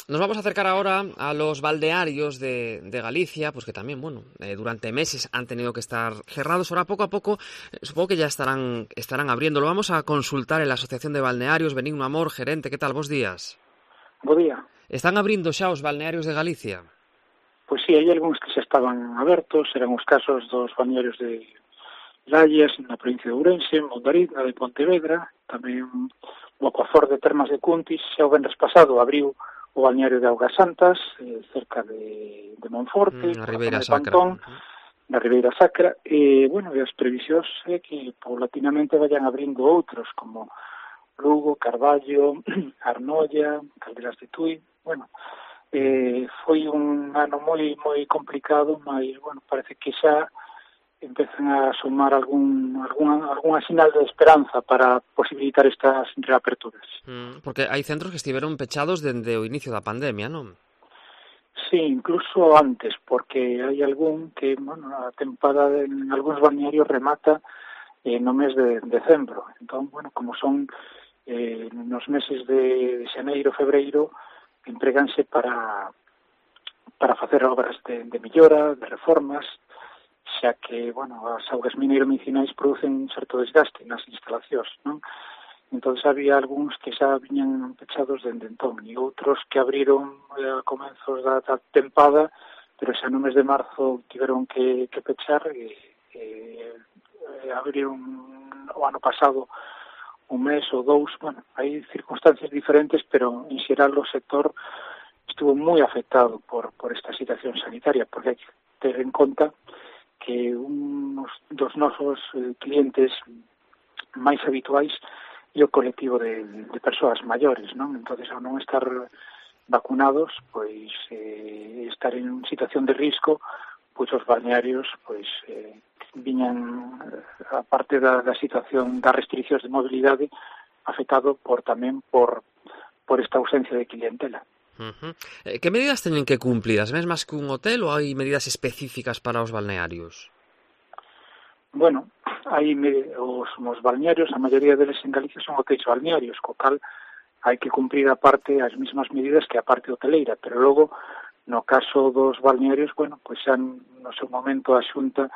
Nos vamos a acercar ahora a los balnearios de Galicia, pues que también, durante meses han tenido que estar cerrados. Ahora, poco a poco, supongo que ya estarán abriendo. Lo vamos a consultar en la Asociación de Balnearios. Benigno Amor, gerente, ¿qué tal? Bos días. Bo día. Están abrindo xa os balnearios de Galicia? Pois sí, hai algúns que xa estaban abertos, eran os casos dos balnearios de Lallas, na provincia de Ourense, Mondariz, na de Pontevedra, tamén o Acuafor de Termas de Cuntis, xa o venres pasado abriu o balneario de Augas Santas, cerca de Monforte, Na na Ribeira zona de Sacra. Pantón, na Ribeira Sacra, e as previsións é que paulatinamente vayan abrindo outros, como Lugo, Carballo, Arnoia, Calderas de Tui, foi un ano moi complicado, mas parece que xa empezan a sumar algunha sinal de esperanza para posibilitar estas reaperturas. Porque hai centros que estiveron pechados dende o inicio da pandemia, non? Sí, incluso antes, porque hai algún que, a tempada en algúns balnearios remata no mes de decembro. Entón, como son nos meses de xaneiro, febreiro, empreganse para facer obras de millora, de reformas, xa que, as augas mineiro-medicinais producen un certo desgaste nas instalacións, non? Entón, había algúns que xa viñan pechados dende entón, e outros que abriron a comenzos da tempada, pero xa no mes de marzo tiveron que pechar e abriron o ano pasado un mes ou dous. Hai circunstancias diferentes, pero en xeral o sector estuvo moi afectado por esta situación sanitaria, porque hai que ter en conta que un dos nosos clientes máis habituais é o colectivo de persoas maiores, non? Entonces, ao non estar vacunados, pois estar en situación de risco, pois os balnearios viñan, a parte da situación das restriccións de mobilidade, afectado tamén por esta ausencia de clientela. Que medidas teñen que cumplir? As mesmas que un hotel ou hai medidas específicas para os balnearios? Hai os balnearios, a maioría deles en Galicia son hotéis balnearios, co cal hai que cumprir a parte as mesmas medidas que a parte hoteleira, pero logo, no caso dos balnearios, xa no seu momento a Xunta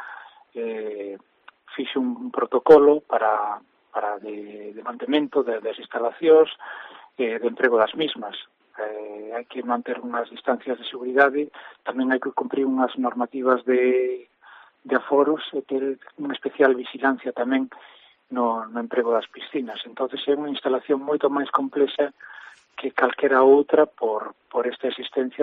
fixe un protocolo para de mantemento das instalacións, de emprego das mismas. Hai que manter unhas distancias de seguridade, tamén hai que cumprir unhas normativas de aforos e ter unha especial vigilancia tamén no emprego das piscinas. Entonces é unha instalación moito máis complexa que calquera outra por esta existencia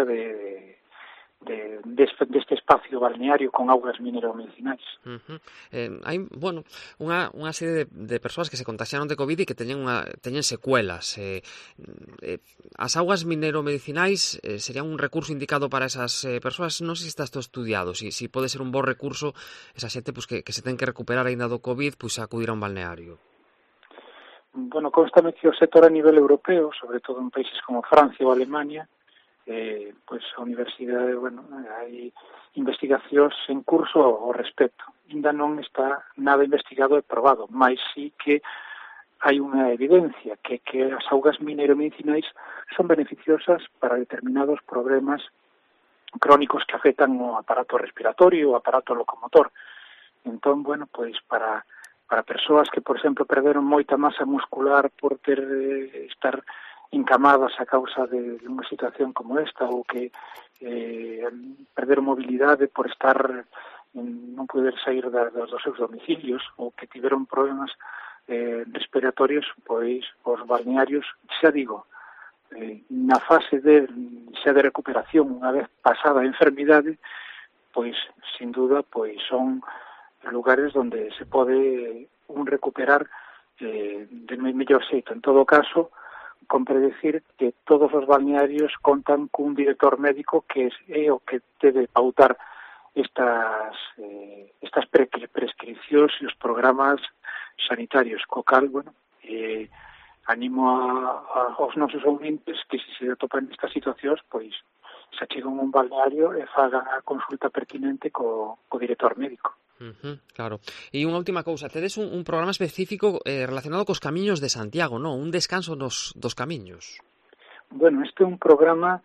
deste espacio balneario con augas mineromedicinais. Hai, unha serie de persoas que se contaxiaron de COVID e que teñen secuelas. As augas mineromedicinais serían un recurso indicado para esas persoas. Non sei se está isto estudiado, si pode ser un bo recurso esa xente que se ten que recuperar aínda do COVID, a acudir a un balneario. Constame que o sector a nivel europeo, sobre todo en países como Francia ou Alemania, a universidade, hai investigacións en curso ao respecto. Ainda non está nada investigado e probado, mas sí que hai unha evidencia que as augas mineromedicinais son beneficiosas para determinados problemas crónicos que afectan o aparato respiratorio, o aparato locomotor. Entón, para persoas que, por exemplo, perderon moita masa muscular por estar encamadas a causa de unha situación como esta, ou que perderon mobilidade por non poder sair dos seus domicilios, ou que tiveron problemas respiratorios, pois os balnearios, xa digo, na fase de recuperación, unha vez pasada a enfermidade, pois, sin duda, son lugares onde se pode recuperar de mellor xeito. En todo caso, compre decir que todos os balnearios contan cun director médico que é o que debe pautar estas prescripcións e os programas sanitarios, co cal, animo aos nosos ouvintes que se atopan nestas situacións, pois se achegan un balneario e fagan a consulta pertinente co director médico. Claro. E unha última cousa, tedes un programa específico relacionado cos camiños de Santiago, non? Un descanso dos camiños. Este é un programa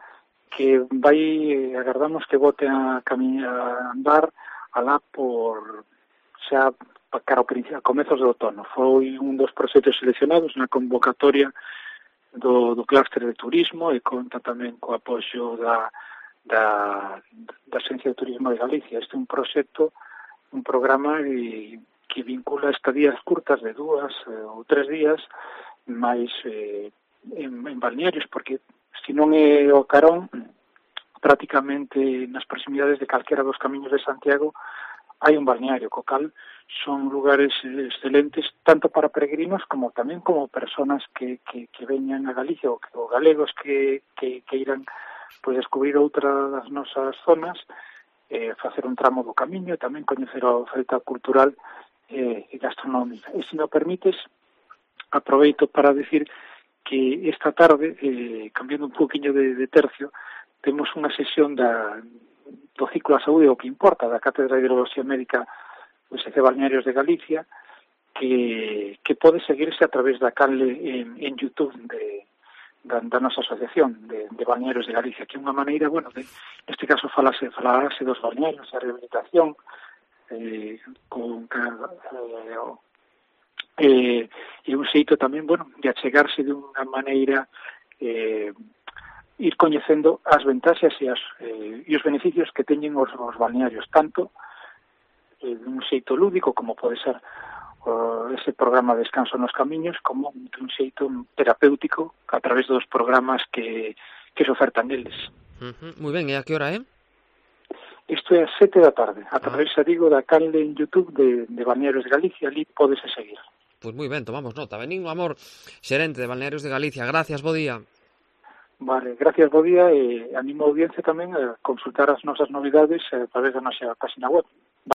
que vai, agardamos que vote a andar alá por xa cara ao comezos do outono. Foi un dos proxectos seleccionados na convocatoria do clúster de turismo e conta tamén co apoio da Agencia de Turismo de Galicia. Este é un proxecto, un programa que vincula estadías curtas de 2 ou 3 días máis en balnearios, porque se non é o Carón, prácticamente nas proximidades de calquera dos camiños de Santiago hai un balneario, co cal son lugares excelentes tanto para peregrinos como tamén como personas que veñan a Galicia ou galegos que irán pois descubrir outra das nosas zonas, facer un tramo do camiño e tamén coñecer a oferta cultural e gastronómica. E se me permites, aproveito para decir que esta tarde, cambiando un poquinho de tercio, temos unha sesión do ciclo da saúde, o que importa, da Cátedra de Hidroloxía Médica do SC Balnearios de Galicia, que pode seguirse a través da canle en YouTube da nosa asociación de Balnearios de Galicia, que é unha maneira, neste caso falarse dos balnearios, a rehabilitación, e un xeito tamén, de achegarse de unha maneira ir coñecendo as ventaxas e os beneficios que teñen os balnearios, tanto dun xeito lúdico, como pode ser ese programa de descanso nos camiños, como dun xeito terapéutico a través dos programas que se ofertan eles. Moi ben, e a que hora é? Isto é a 7 da tarde, a través, digo, da canle en YouTube de Balnearios de Galicia, ali podese seguir. Pois moi ben, tomamos nota. Benigno Amor, xerente de Balnearios de Galicia, gracias, bo día. Vale, gracias, bo día, e animo a audiencia tamén a consultar as nosas novidades a través da nosa página web.